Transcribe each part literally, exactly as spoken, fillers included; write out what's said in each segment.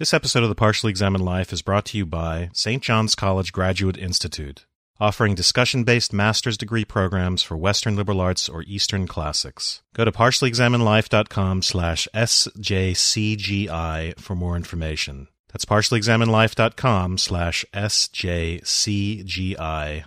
This episode of the Partially Examined Life is brought to you by Saint John's College Graduate Institute, offering discussion-based master's degree programs for Western liberal arts or Eastern classics. Go to partiallyexaminedlife.com slash sjcgi for more information. That's partiallyexaminedlife.com slash sjcgi.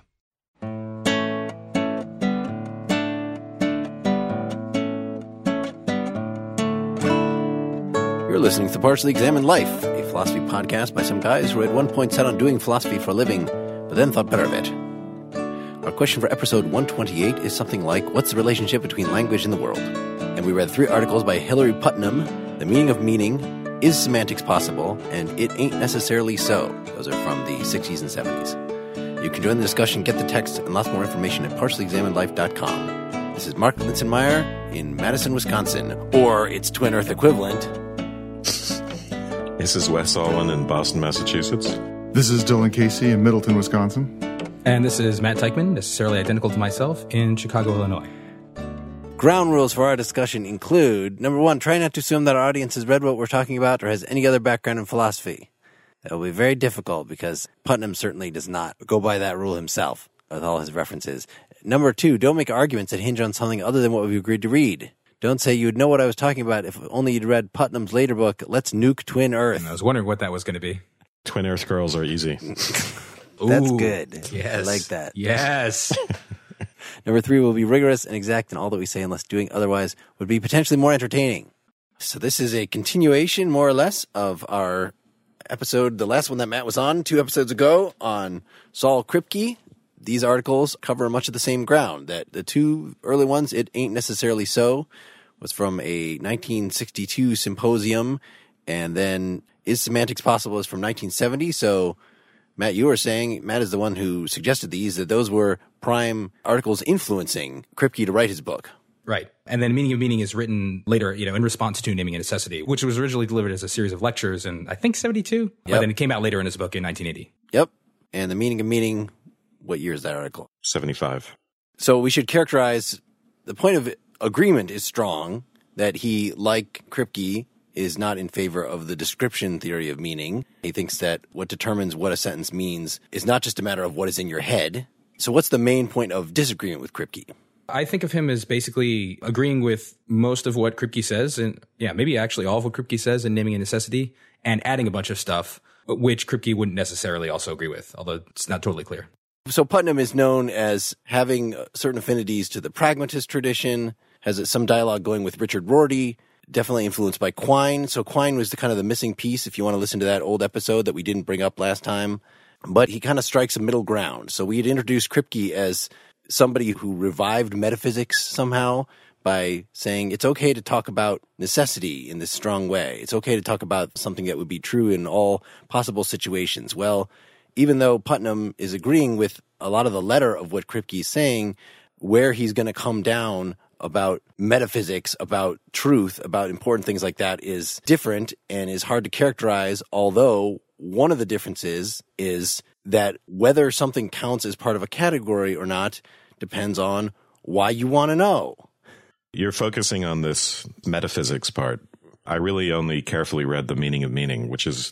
You're listening to The Partially Examined Life, a philosophy podcast by some guys who at one point set on doing philosophy for a living, but then thought better of it. Our question for episode one twenty-eight is something like, what's the relationship between language and the world? And we read three articles by Hilary Putnam, The Meaning of Meaning, Is Semantics Possible, and It Ain't Necessarily So. Those are from the sixties and seventies. You can join the discussion, get the text, and lots more information at partially examined life dot com. This is Mark Linsenmeyer in Madison, Wisconsin, or its twin Earth equivalent. This is Wes Alwyn in Boston, Massachusetts. This is Dylan Casey in Middleton, Wisconsin. And this is Matt Teichman, necessarily identical to myself, in Chicago, Illinois. Ground rules for our discussion include, number one, try not to assume that our audience has read what we're talking about or has any other background in philosophy. That will be very difficult because Putnam certainly does not go by that rule himself with all his references. Number two, don't make arguments that hinge on something other than what we agreed to read. Don't say you'd know what I was talking about if only you'd read Putnam's later book, Let's Nuke Twin Earth. And I was wondering what that was going to be. Twin Earth girls are easy. That's Ooh, good. Yes. I like that. Yes. Number three, we'll be rigorous and exact in all that we say unless doing otherwise would be potentially more entertaining. So this is a continuation, more or less, of our episode, the last one that Matt was on two episodes ago on Saul Kripke. These articles cover much of the same ground. That the two early ones, It Ain't Necessarily So, was from a nineteen sixty-two symposium, and then Is Semantics Possible is from nineteen seventy. So, Matt, you were saying, Matt is the one who suggested these, that those were prime articles influencing Kripke to write his book. Right. And then Meaning of Meaning is written later, you know, in response to Naming a Necessity, which was originally delivered as a series of lectures in, I think, seventy-two. Yep. But then it came out later in his book in nineteen eighty. Yep. And The Meaning of Meaning, what year is that article? seventy-five. So we should characterize, the point of agreement is strong, that he, like Kripke, is not in favor of the description theory of meaning. He thinks that what determines what a sentence means is not just a matter of what is in your head. So what's the main point of disagreement with Kripke? I think of him as basically agreeing with most of what Kripke says, and yeah, maybe actually all of what Kripke says in Naming a Necessity, and adding a bunch of stuff which Kripke wouldn't necessarily also agree with, although it's not totally clear. So Putnam is known as having certain affinities to the pragmatist tradition, has some dialogue going with Richard Rorty, definitely influenced by Quine. So Quine was the kind of the missing piece if you want to listen to that old episode that we didn't bring up last time. But he kind of strikes a middle ground. So we had introduced Kripke as somebody who revived metaphysics somehow by saying it's okay to talk about necessity in this strong way. It's okay to talk about something that would be true in all possible situations. Well, even though Putnam is agreeing with a lot of the letter of what Kripke is saying, where he's going to come down about metaphysics, about truth, about important things like that is different and is hard to characterize, although one of the differences is that whether something counts as part of a category or not depends on why you want to know. You're focusing on this metaphysics part. I really only carefully read The Meaning of Meaning, which is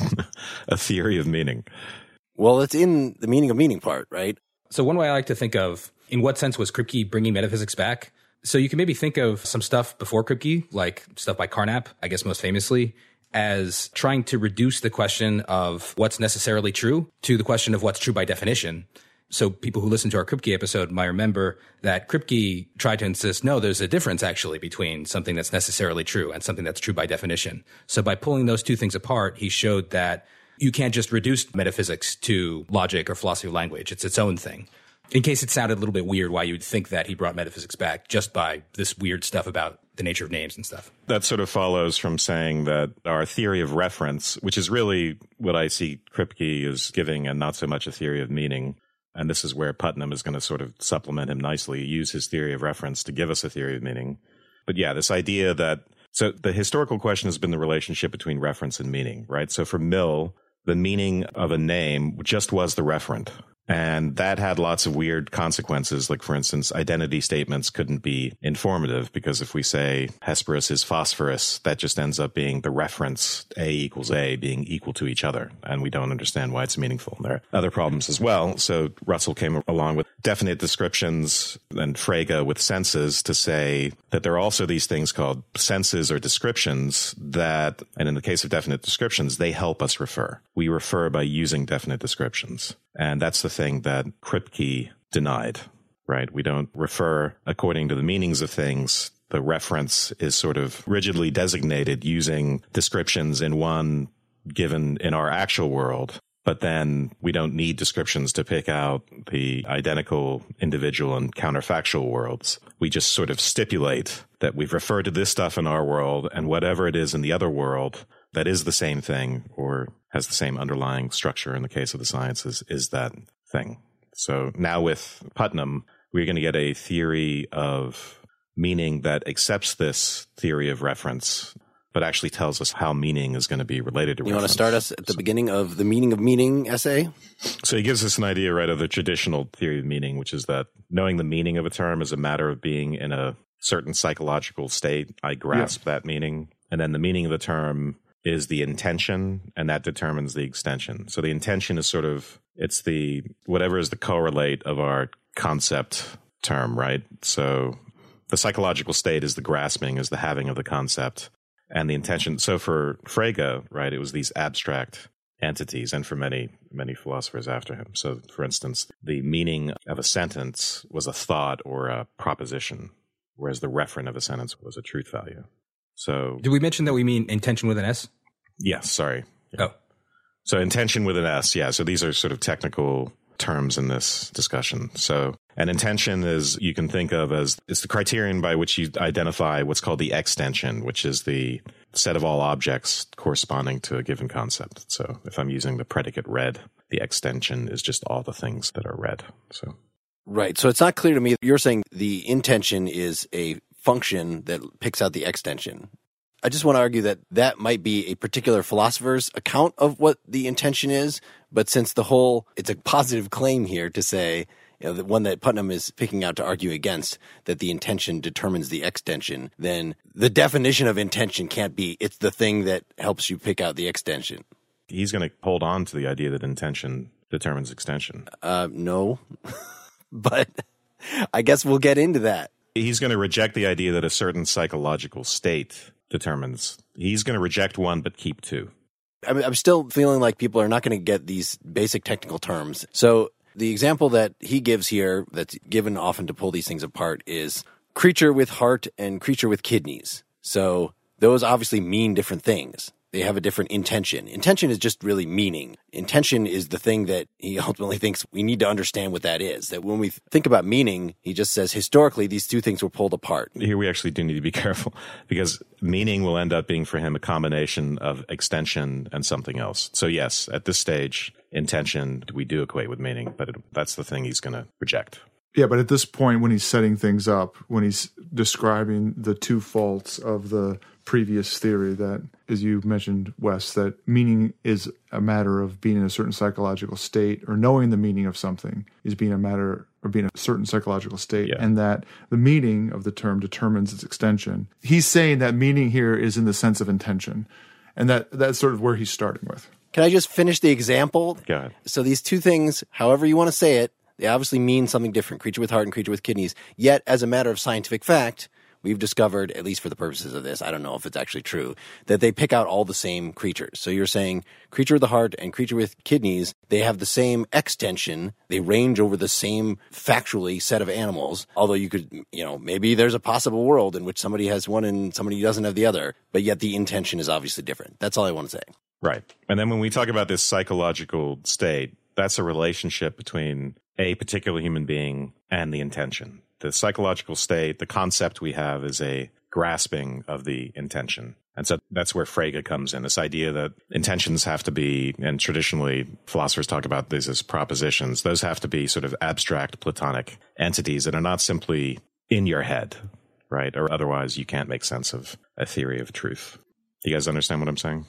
a theory of meaning. Well, it's in the meaning of meaning part, right? So one way I like to think of, in what sense was Kripke bringing metaphysics back? So you can maybe think of some stuff before Kripke, like stuff by Carnap, I guess most famously, as trying to reduce the question of what's necessarily true to the question of what's true by definition. So people who listen to our Kripke episode might remember that Kripke tried to insist, no, there's a difference actually between something that's necessarily true and something that's true by definition. So by pulling those two things apart, he showed that you can't just reduce metaphysics to logic or philosophy of language. It's its own thing. In case it sounded a little bit weird why you'd think that he brought metaphysics back just by this weird stuff about the nature of names and stuff. That sort of follows from saying that our theory of reference, which is really what I see Kripke is giving and not so much a theory of meaning, and this is where Putnam is going to sort of supplement him nicely, use his theory of reference to give us a theory of meaning. But yeah, this idea that, so the historical question has been the relationship between reference and meaning, right? So for Mill, the meaning of a name just was the referent. And that had lots of weird consequences. Like, for instance, identity statements couldn't be informative because if we say Hesperus is phosphorus, that just ends up being the reference A equals A being equal to each other. And we don't understand why it's meaningful. There are other problems as well. So Russell came along with definite descriptions and Frege with senses to say that there are also these things called senses or descriptions that, and in the case of definite descriptions, they help us refer. We refer by using definite descriptions. And that's the thing that Kripke denied, right? We don't refer according to the meanings of things. The reference is sort of rigidly designated using descriptions in one given in our actual world. But then we don't need descriptions to pick out the identical individual and counterfactual worlds. We just sort of stipulate that we've referred to this stuff in our world, and whatever it is in the other world that is the same thing or has the same underlying structure in the case of the sciences is that thing. So now with Putnam, we're going to get a theory of meaning that accepts this theory of reference, but actually tells us how meaning is going to be related to you reference. Want to start us at the so, beginning of the meaning of meaning essay? So he gives us an idea, right, of the traditional theory of meaning, which is that knowing the meaning of a term is a matter of being in a certain psychological state. I grasp yeah. that meaning. And then the meaning of the term is the intention, and that determines the extension. So the intention is sort of, it's the, whatever is the correlate of our concept term, right? So the psychological state is the grasping, is the having of the concept. And the intention, so for Frege, right, it was these abstract entities, and for many, many philosophers after him. So, for instance, the meaning of a sentence was a thought or a proposition, whereas the referent of a sentence was a truth value. So, did we mention that we mean intention with an S? Yes, sorry. Yeah. Oh. So intention with an S, yeah. So these are sort of technical terms in this discussion. So an intention is, you can think of as, it's the criterion by which you identify what's called the extension, which is the set of all objects corresponding to a given concept. So if I'm using the predicate red, the extension is just all the things that are red. So right. So it's not clear to me. You're saying the intention is a function that picks out the extension. I just want to argue that that might be a particular philosopher's account of what the intention is. But since the whole, it's a positive claim here to say, you know, the one that Putnam is picking out to argue against, that the intention determines the extension, then the definition of intention can't be, it's the thing that helps you pick out the extension. He's going to hold on to the idea that intention determines extension. Uh, no, but I guess we'll get into that. He's going to reject the idea that a certain psychological state determines. He's going to reject one but keep two. I'm, I'm still feeling like people are not going to get these basic technical terms. So the example that he gives here, that's given often to pull these things apart, is creature with heart and creature with kidneys. So those obviously mean different things. They have a different intention. Intention is just really meaning. Intention is the thing that he ultimately thinks we need to understand what that is. That when we think about meaning, he just says historically these two things were pulled apart. Here we actually do need to be careful because meaning will end up being for him a combination of extension and something else. So yes, at this stage, intention we do equate with meaning, but it, that's the thing he's going to reject. Yeah, but at this point, when he's setting things up, when he's describing the two faults of the previous theory that, as you mentioned, Wes, that meaning is a matter of being in a certain psychological state, or knowing the meaning of something is being a matter of being in a certain psychological state, yeah. and that the meaning of the term determines its extension. He's saying that meaning here is in the sense of intention, and that that's sort of where he's starting with. Can I just finish the example? Go ahead. So these two things, however you want to say it, they obviously mean something different, creature with heart and creature with kidneys. Yet, as a matter of scientific fact, we've discovered, at least for the purposes of this, I don't know if it's actually true, that they pick out all the same creatures. So you're saying creature with the heart and creature with kidneys, they have the same extension. They range over the same factually set of animals. Although you could, you know, maybe there's a possible world in which somebody has one and somebody doesn't have the other. But yet the intention is obviously different. That's all I want to say. Right. And then when we talk about this psychological state, that's a relationship between a particular human being and the intention. The psychological state, the concept we have is a grasping of the intention. And so that's where Frege comes in, this idea that intentions have to be, and traditionally philosophers talk about these as propositions, those have to be sort of abstract Platonic entities that are not simply in your head, right? Or otherwise you can't make sense of a theory of truth. You guys understand what I'm saying?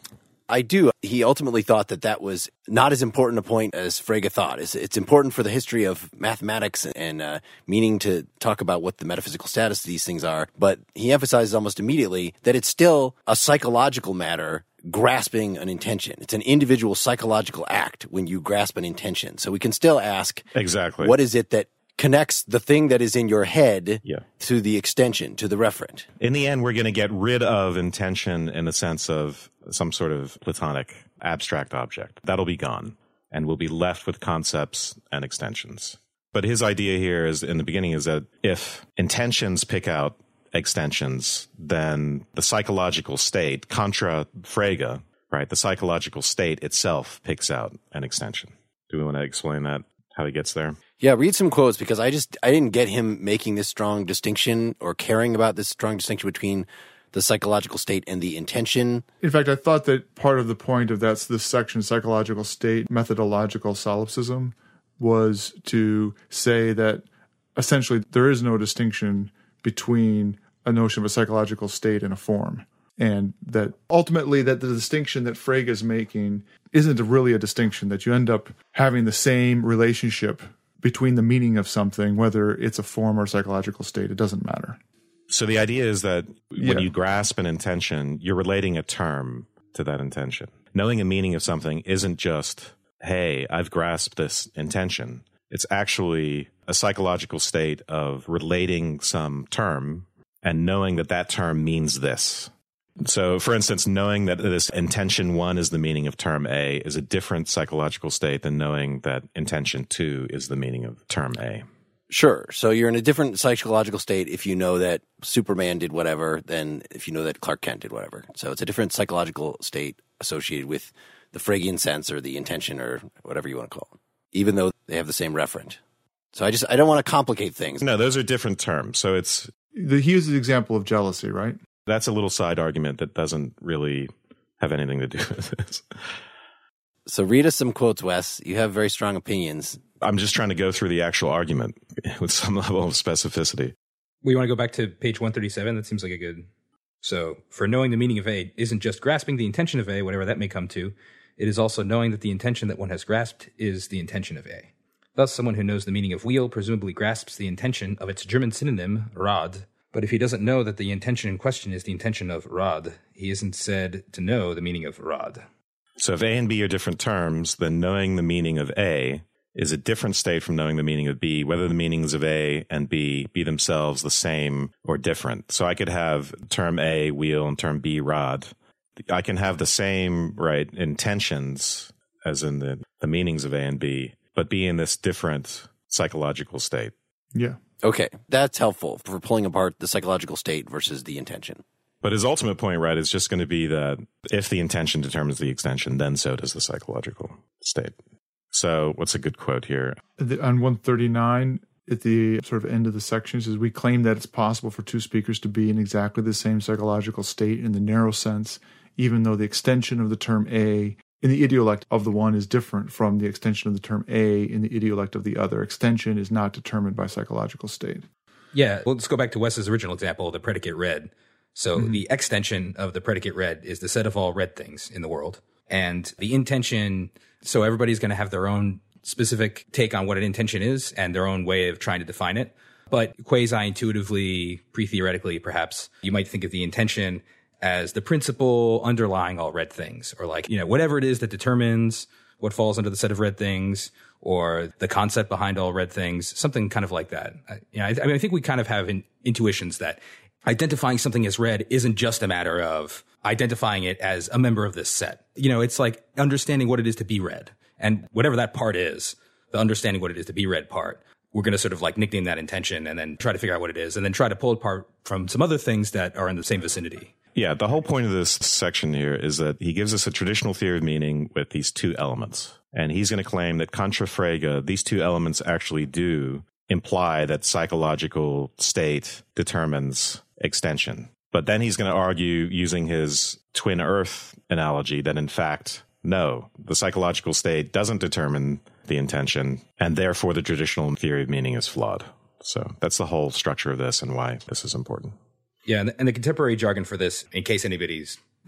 I do. He ultimately thought that that was not as important a point as Frege thought. It's, it's important for the history of mathematics and uh, meaning to talk about what the metaphysical status of these things are. But he emphasizes almost immediately that it's still a psychological matter grasping an intention. It's an individual psychological act when you grasp an intention. So we can still ask, exactly, what is it that connects the thing that is in your head yeah. to the extension, to the referent? In the end, we're going to get rid of intention in the sense of some sort of Platonic abstract object. That'll be gone, and we'll be left with concepts and extensions. But his idea here is, in the beginning, is that if intentions pick out extensions, then the psychological state, contra Frege, right, the psychological state itself picks out an extension. Do we want to explain that, how he gets there? Yeah, read some quotes, because I just, I didn't get him making this strong distinction or caring about this strong distinction between the psychological state and the intention. In fact, I thought that part of the point of that's this section, psychological state, methodological solipsism, was to say that essentially there is no distinction between a notion of a psychological state and a form. And that ultimately that the distinction that Frege is making isn't really a distinction, that you end up having the same relationship between the meaning of something, whether it's a form or a psychological state. It doesn't matter. So the idea is that when Yeah. you grasp an intention, you're relating a term to that intention. Knowing a meaning of something isn't just, hey, I've grasped this intention. It's actually a psychological state of relating some term and knowing that that term means this. So, for instance, knowing that this intention one is the meaning of term A is a different psychological state than knowing that intention two is the meaning of term A. Sure. So you're in a different psychological state if you know that Superman did whatever than if you know that Clark Kent did whatever. So it's a different psychological state associated with the Fregean sense or the intention or whatever you want to call it, even though they have the same referent. So I just, I don't want to complicate things. No, those are different terms. So it's The, he uses the example of jealousy, right? that's a little side argument that doesn't really have anything to do with this. So read us some quotes, Wes. You have very strong opinions. I'm just trying to go through the actual argument with some level of specificity. We want to go back to page one thirty-seven. That seems like a good. So, for knowing the meaning of A isn't just grasping the intention of A, whatever that may come to. It is also knowing that the intention that one has grasped is the intention of A. Thus, someone who knows the meaning of wheel presumably grasps the intention of its German synonym, Rad. But if he doesn't know that the intention in question is the intention of Rad, he isn't said to know the meaning of Rad. So if A and B are different terms, then knowing the meaning of A is a different state from knowing the meaning of B, whether the meanings of A and B be themselves the same or different. So I could have term A, wheel, and term B, rod. I can have the same, right, intentions as in the, the meanings of A and B, but be in this different psychological state. Yeah. Okay, that's helpful for pulling apart the psychological state versus the intention. But his ultimate point, right, is just going to be that if the intention determines the extension, then so does the psychological state. So what's a good quote here? The, on one thirty-nine, at the sort of end of the section, it says, we claim that it's possible for two speakers to be in exactly the same psychological state in the narrow sense, even though the extension of the term A in the idiolect of the one is different from the extension of the term A in the idiolect of the other. Extension is not determined by psychological state. Yeah, well, let's go back to Wes's original example of the predicate red. So mm-hmm. the extension of the predicate red is the set of all red things in the world. And the intention, so everybody's going to have their own specific take on what an intention is and their own way of trying to define it. But quasi-intuitively, pre-theoretically, perhaps, you might think of the intention as the principle underlying all red things, or like, you know, whatever it is that determines what falls under the set of red things, or the concept behind all red things, something kind of like that. I, you know, I, I mean, I think we kind of have in, intuitions that identifying something as red isn't just a matter of identifying it as a member of this set. You know, it's like understanding what it is to be red, and whatever that part is, the understanding what it is to be red part, we're going to sort of like nickname that intention and then try to figure out what it is, and then try to pull it apart from some other things that are in the same vicinity. Yeah, the whole point of this section here is that he gives us a traditional theory of meaning with these two elements. And he's going to claim that contra Frege, these two elements actually do imply that psychological state determines extension. But then he's going to argue using his twin earth analogy that in fact, no, the psychological state doesn't determine the intention, and therefore the traditional theory of meaning is flawed. So that's the whole structure of this and why this is important. Yeah, and the, and the contemporary jargon for this, in case anybody's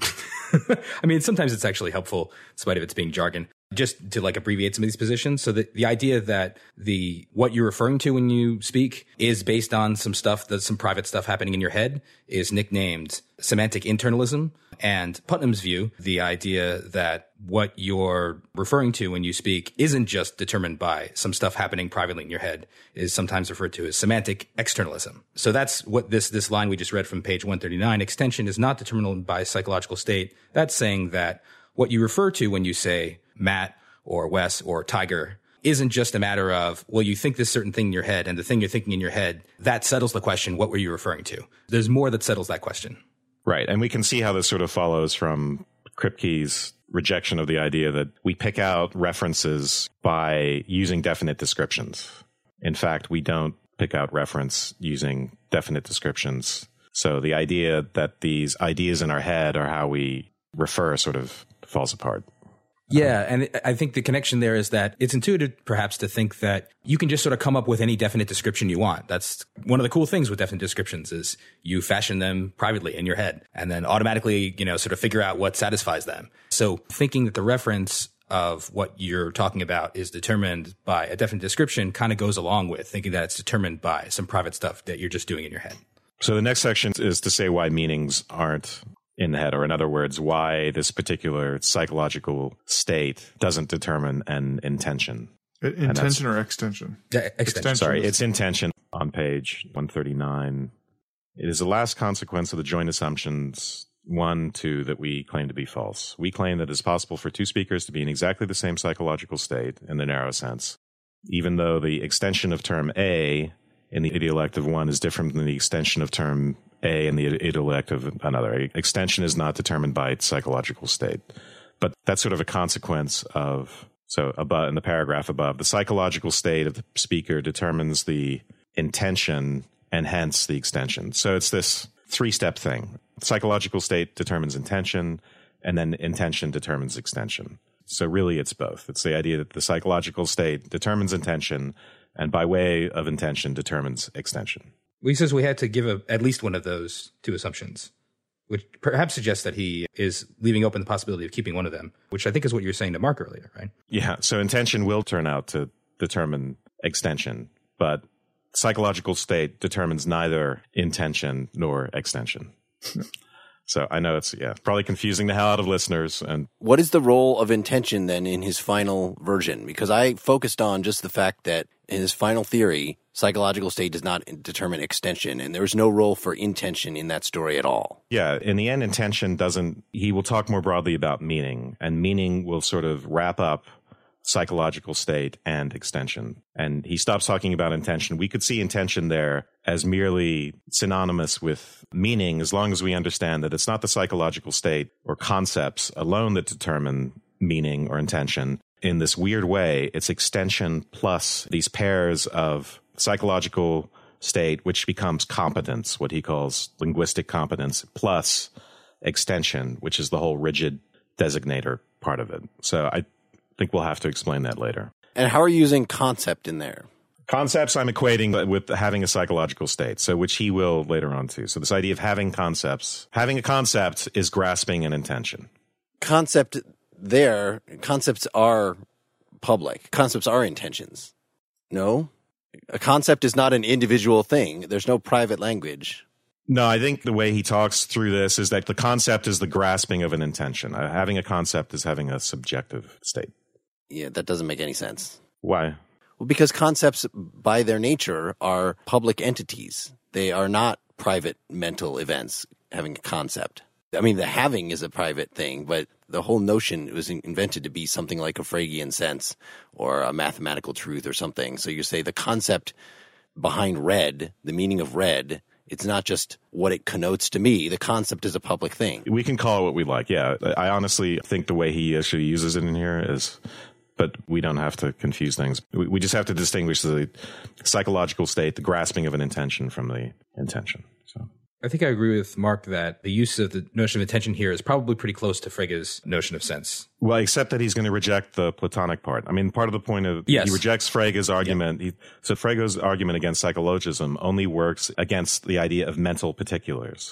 I mean, sometimes it's actually helpful, in spite of its being jargon, just to like abbreviate some of these positions. So the, the idea that the what you're referring to when you speak is based on some stuff, that some private stuff happening in your head, is nicknamed semantic internalism. And Putnam's view, the idea that what you're referring to when you speak isn't just determined by some stuff happening privately in your head, is sometimes referred to as semantic externalism. So that's what this this line we just read from page one thirty-nine, extension is not determined by psychological state. That's saying that what you refer to when you say Matt or Wes or Tiger isn't just a matter of, well, you think this certain thing in your head, and the thing you're thinking in your head, that settles the question, what were you referring to? There's more that settles that question. Right. And we can see how this sort of follows from Kripke's rejection of the idea that we pick out references by using definite descriptions. In fact, we don't pick out reference using definite descriptions. So the idea that these ideas in our head are how we refer sort of falls apart. Yeah, and I think the connection there is that it's intuitive perhaps to think that you can just sort of come up with any definite description you want. That's one of the cool things with definite descriptions is you fashion them privately in your head and then automatically, you know, sort of figure out what satisfies them. So thinking that the reference of what you're talking about is determined by a definite description kind of goes along with thinking that it's determined by some private stuff that you're just doing in your head. So the next section is to say why meanings aren't in the head, or in other words, why this particular psychological state doesn't determine an intention. Intention or extension? Yeah, extension. extension. Sorry, it's intention on page one thirty-nine. It is the last consequence of the joint assumptions one, two, that we claim to be false. We claim that it's possible for two speakers to be in exactly the same psychological state in the narrow sense, even though the extension of term A in the idiolect of one is different than the extension of term A in the idiolect of another. Extension is not determined by its psychological state. But that's sort of a consequence of, so above in the paragraph above, the psychological state of the speaker determines the intention and hence the extension. So it's this three-step thing. Psychological state determines intention, and then intention determines extension. So really it's both. It's the idea that the psychological state determines intention, and by way of intention determines extension. He says we had to give a, at least one of those two assumptions, which perhaps suggests that he is leaving open the possibility of keeping one of them, which I think is what you were saying to Mark earlier, right? Yeah, so intention will turn out to determine extension, but psychological state determines neither intention nor extension. So I know it's, yeah, probably confusing the hell out of listeners. And what is the role of intention then in his final version? Because I focused on just the fact that in his final theory, psychological state does not determine extension, and there's no role for intention in that story at all. Yeah, in the end, intention doesn't, he will talk more broadly about meaning, and meaning will sort of wrap up psychological state and extension. And he stops talking about intention. We could see intention there as merely synonymous with meaning, as long as we understand that it's not the psychological state or concepts alone that determine meaning or intention. In this weird way, it's extension plus these pairs of psychological state, which becomes competence, what he calls linguistic competence, plus extension, which is the whole rigid designator part of it. So I think we'll have to explain that later. And how are you using concept in there? Concepts I'm equating with having a psychological state, so which he will later on too. So this idea of having concepts, having a concept is grasping an intention. Concept there, concepts are public. Concepts are intentions. No? A concept is not an individual thing. There's no private language. No, I think the way he talks through this is that the concept is the grasping of an intention. Uh, having a concept is having a subjective state. Yeah, that doesn't make any sense. Why? Well, because concepts by their nature are public entities. They are not private mental events having a concept. I mean, the having is a private thing, but the whole notion was invented to be something like a Fregean sense or a mathematical truth or something. So you say the concept behind red, the meaning of red, it's not just what it connotes to me. The concept is a public thing. We can call it what we like, yeah. I honestly think the way he actually uses it in here is, but we don't have to confuse things. We, we just have to distinguish the psychological state, the grasping of an intention from the intention. So I think I agree with Mark that the use of the notion of intention here is probably pretty close to Frege's notion of sense. Well, except that he's going to reject the Platonic part. I mean, part of the point of yes. he rejects Frege's argument. Yep. He, so Frege's argument against psychologism only works against the idea of mental particulars.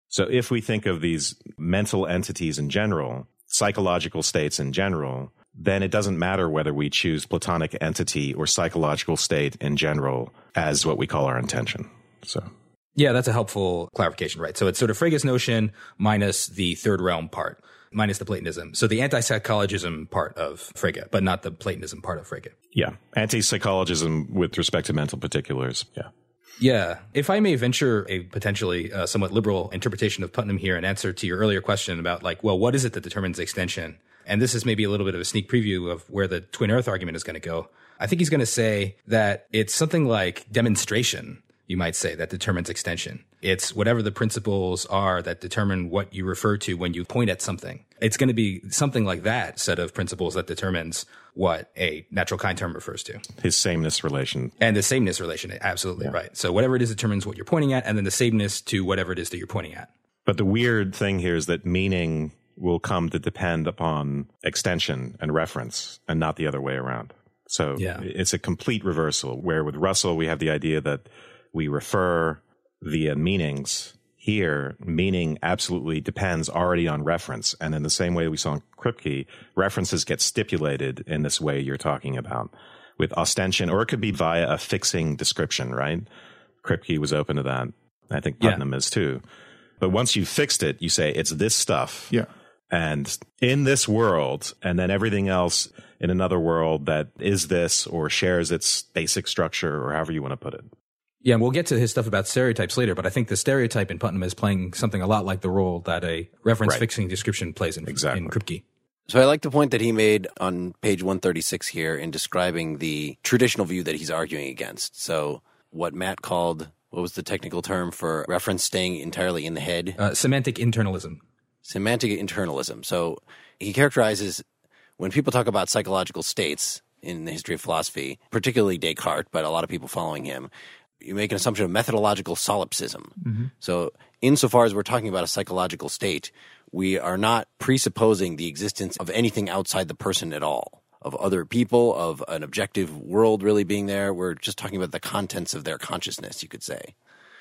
So if we think of these mental entities in general, psychological states in general, then it doesn't matter whether we choose Platonic entity or psychological state in general as what we call our intention. So, yeah, that's a helpful clarification, right? So it's sort of Frege's notion minus the third realm part, minus the Platonism. So the anti-psychologism part of Frege, but not the Platonism part of Frege. Yeah, anti-psychologism with respect to mental particulars. Yeah. Yeah. If I may venture a potentially uh, somewhat liberal interpretation of Putnam here in answer to your earlier question about like, well, what is it that determines extension? And this is maybe a little bit of a sneak preview of where the twin earth argument is going to go. I think he's going to say that it's something like demonstration, you might say, that determines extension. It's whatever the principles are that determine what you refer to when you point at something. It's going to be something like that set of principles that determines what a natural kind term refers to. His sameness relation. And the sameness relation, absolutely yeah. right. So whatever it is determines what you're pointing at, and then the sameness to whatever it is that you're pointing at. But the weird thing here is that meaning will come to depend upon extension and reference and not the other way around. So yeah. it's a complete reversal, where with Russell we have the idea that we refer via meanings. Here, meaning absolutely depends already on reference. And in the same way we saw in Kripke, references get stipulated in this way you're talking about with ostension, or it could be via a fixing description, right? Kripke was open to that. I think Putnam yeah. is too. But once you've fixed it, you say it's this stuff. Yeah. And in this world, and then everything else in another world that is this or shares its basic structure, or however you want to put it. Yeah, and we'll get to his stuff about stereotypes later, but I think the stereotype in Putnam is playing something a lot like the role that a reference right. fixing description plays in, exactly. in Kripke. So I like the point that he made on page one thirty-six here in describing the traditional view that he's arguing against. So what Matt called, what was the technical term for reference staying entirely in the head? Uh, semantic internalism. Semantic internalism. So he characterizes when people talk about psychological states in the history of philosophy, particularly Descartes, but a lot of people following him, you make an assumption of methodological solipsism. Mm-hmm. So insofar as we're talking about a psychological state, we are not presupposing the existence of anything outside the person at all, of other people, of an objective world really being there. We're just talking about the contents of their consciousness, you could say.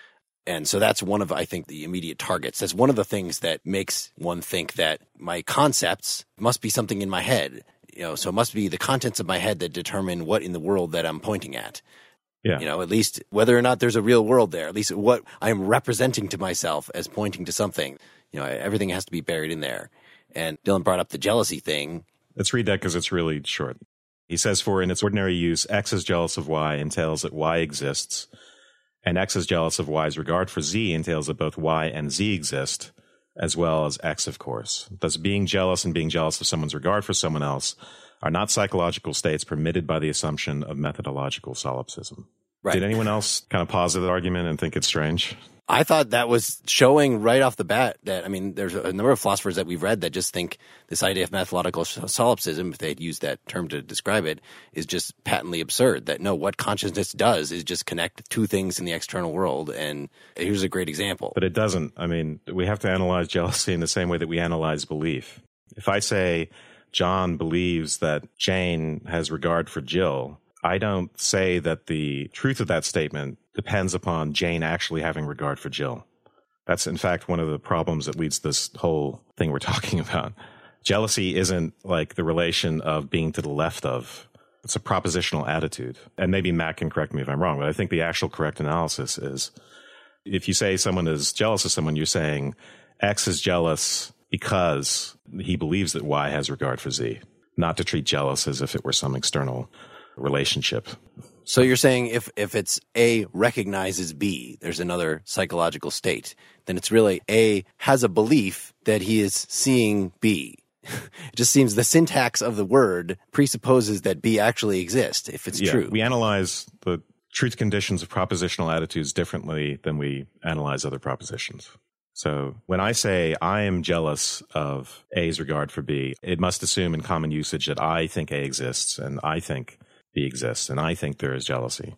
And so that's one of, I think, the immediate targets. That's one of the things that makes one think that my concepts must be something in my head. You know, so it must be the contents of my head that determine what in the world that I'm pointing at. Yeah. You know, at least whether or not there's a real world there, at least what I am representing to myself as pointing to something. You know, everything has to be buried in there. And Dylan brought up the jealousy thing. Let's read that because it's really short. He says, for in its ordinary use, X is jealous of Y entails that Y exists, and X is jealous of Y's regard for Z entails that both Y and Z exist, as well as X, of course. Thus, being jealous and being jealous of someone's regard for someone else are not psychological states permitted by the assumption of methodological solipsism. Right. Did anyone else kind of posit that argument and think it's strange? I thought that was showing right off the bat that, I mean, there's a number of philosophers that we've read that just think this idea of methodological solipsism, if they'd used that term to describe it, is just patently absurd. That no, what consciousness does is just connect two things in the external world. And here's a great example. But it doesn't. I mean, we have to analyze jealousy in the same way that we analyze belief. If I say John believes that Jane has regard for Jill, I don't say that the truth of that statement depends upon Jane actually having regard for Jill. That's, in fact, one of the problems that leads this whole thing we're talking about. Jealousy isn't like the relation of being to the left of. It's a propositional attitude. And maybe Matt can correct me if I'm wrong, but I think the actual correct analysis is if you say someone is jealous of someone, you're saying X is jealous because he believes that Y has regard for Z, not to treat jealous as if it were some external relationship. So you're saying if, if it's A recognizes B, there's another psychological state, then it's really A has a belief that he is seeing B. It just seems the syntax of the word presupposes that B actually exists, if it's yeah, true. We analyze the truth conditions of propositional attitudes differently than we analyze other propositions. So when I say I am jealous of A's regard for B, it must assume in common usage that I think A exists and I think B exists, and I think there is jealousy.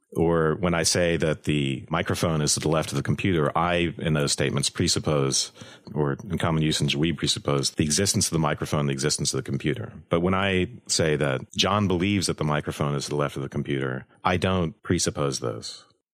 Or when I say that the microphone is to the left of the computer, I, in those statements, presuppose, or in common usage, we presuppose the existence of the microphone, the existence of the computer. But when I say that John believes that the microphone is to the left of the computer, I don't presuppose those.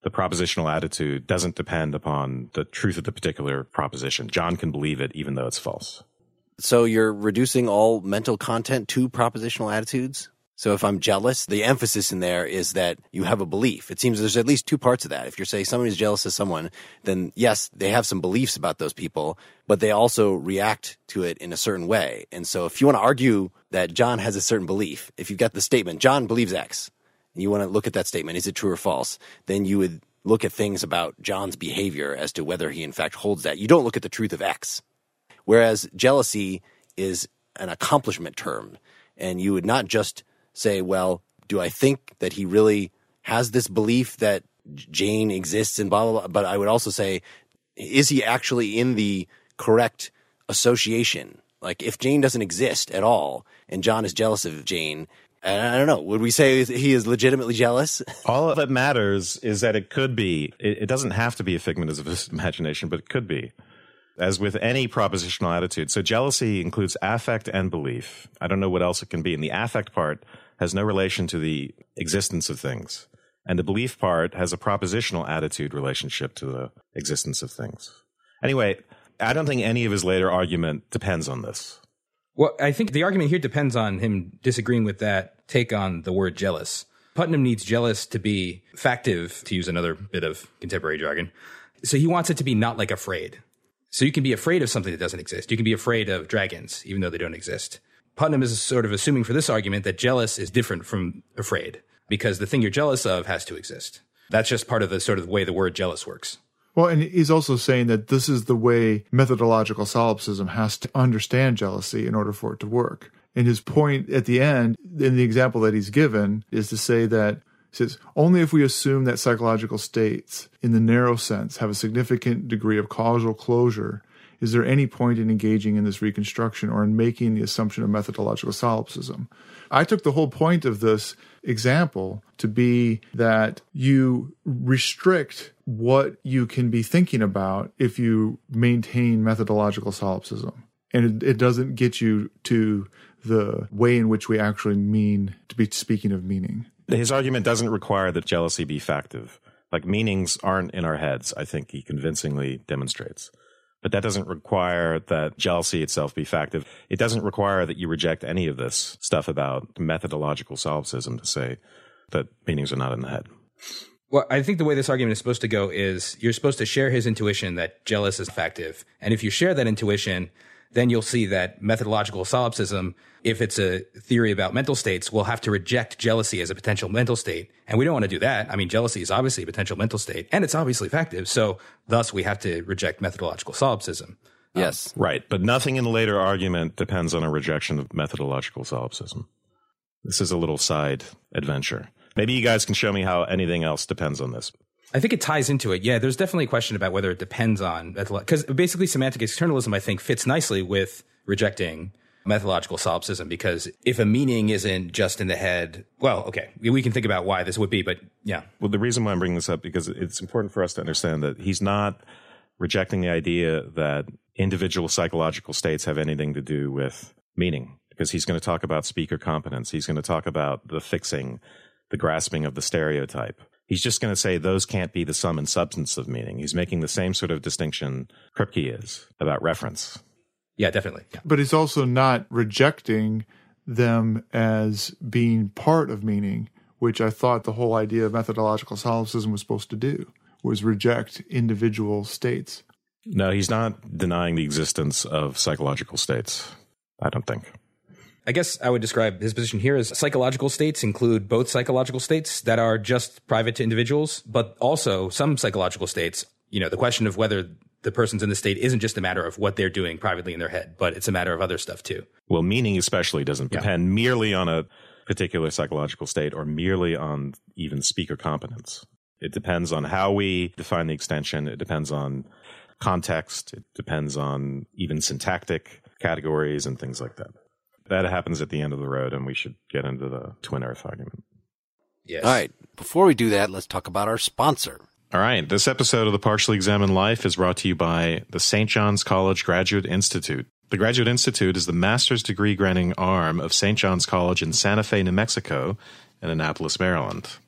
the propositional attitude doesn't depend upon the truth of the particular proposition. John can believe it even though it's false. So you're reducing all mental content to propositional attitudes? So if I'm jealous, the emphasis in there is that you have a belief. It seems there's at least two parts of that. If you're saying somebody's jealous of someone, then yes, they have some beliefs about those people, but they also react to it in a certain way. And so if you want to argue that John has a certain belief, if you've got the statement, John believes X, and you want to look at that statement, is it true or false? Then you would look at things about John's behavior as to whether he in fact holds that. You don't look at the truth of X. Whereas jealousy is an accomplishment term, and you would not just say, well, do I think that he really has this belief that Jane exists and blah, blah, blah. But I would also say, is he actually in the correct association? Like if Jane doesn't exist at all and John is jealous of Jane, and I don't know, would we say he is legitimately jealous? All that matters is that it could be. It, it doesn't have to be a figment of his imagination, but it could be. As with any propositional attitude. So jealousy includes affect and belief. I don't know what else it can be. And the affect part has no relation to the existence of things. And the belief part has a propositional attitude relationship to the existence of things. Anyway, I don't think any of his later argument depends on this. Well, I think the argument here depends on him disagreeing with that take on the word jealous. Putnam needs jealous to be factive, to use another bit of contemporary jargon. So he wants it to be not like afraid. So you can be afraid of something that doesn't exist. You can be afraid of dragons, even though they don't exist. Putnam is sort of assuming for this argument that jealous is different from afraid, because the thing you're jealous of has to exist. That's just part of the sort of way the word jealous works. Well, and he's also saying that this is the way methodological solipsism has to understand jealousy in order for it to work. And his point at the end, in the example that he's given, is to say that It says, only if we assume that psychological states, in the narrow sense, have a significant degree of causal closure, is there any point in engaging in this reconstruction or in making the assumption of methodological solipsism? I took the whole point of this example to be that you restrict what you can be thinking about if you maintain methodological solipsism. And it, it doesn't get you to the way in which we actually mean to be speaking of meaning. His argument doesn't require that jealousy be factive. Like, meanings aren't in our heads, I think he convincingly demonstrates. But that doesn't require that jealousy itself be factive. It doesn't require that you reject any of this stuff about methodological solipsism to say that meanings are not in the head. Well, I think the way this argument is supposed to go is you're supposed to share his intuition that jealous is factive. And if you share that intuition, then you'll see that methodological solipsism, if it's a theory about mental states, will have to reject jealousy as a potential mental state. And we don't want to do that. I mean, jealousy is obviously a potential mental state, and it's obviously factive. So thus, we have to reject methodological solipsism. Yes. Um, right. But nothing in the later argument depends on a rejection of methodological solipsism. This is a little side adventure. Maybe you guys can show me how anything else depends on this. I think it ties into it. Yeah, there's definitely a question about whether it depends on, because basically semantic externalism, I think, fits nicely with rejecting methodological solipsism, because if a meaning isn't just in the head, well, okay, we can think about why this would be, but yeah. Well, the reason why I'm bringing this up, because it's important for us to understand that he's not rejecting the idea that individual psychological states have anything to do with meaning, because he's going to talk about speaker competence. He's going to talk about the fixing, the grasping of the stereotype. He's just going to say those can't be the sum and substance of meaning. He's making the same sort of distinction Kripke is about reference. Yeah, definitely. Yeah. But he's also not rejecting them as being part of meaning, which I thought the whole idea of methodological solipsism was supposed to do, was reject individual states. No, he's not denying the existence of psychological states, I don't think. I guess I would describe his position here as psychological states include both psychological states that are just private to individuals, but also some psychological states, you know, the question of whether the person's in the state isn't just a matter of what they're doing privately in their head, but it's a matter of other stuff too. Well, meaning especially doesn't Yeah. depend merely on a particular psychological state or merely on even speaker competence. It depends on how we define the extension. It depends on context. It depends on even syntactic categories and things like that. That happens at the end of the road, and we should get into the twin earth argument. Yes. All right. Before we do that, let's talk about our sponsor. All right. This episode of the Partially Examined Life is brought to you by the Saint John's College Graduate Institute. The Graduate Institute is the master's degree granting arm of Saint John's College in Santa Fe, New Mexico, and Annapolis, Maryland.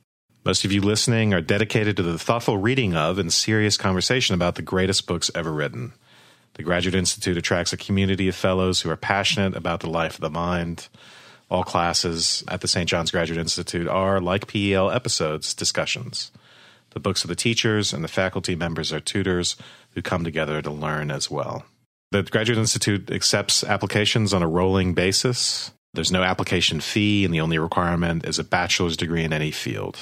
Most of you listening are dedicated to the thoughtful reading of and serious conversation about the greatest books ever written. The Graduate Institute attracts a community of fellows who are passionate about the life of the mind. All classes at the Saint John's Graduate Institute are, like P E L episodes, discussions. The books of the teachers and the faculty members are tutors who come together to learn as well. The Graduate Institute accepts applications on a rolling basis. There's no application fee, and the only requirement is a bachelor's degree in any field.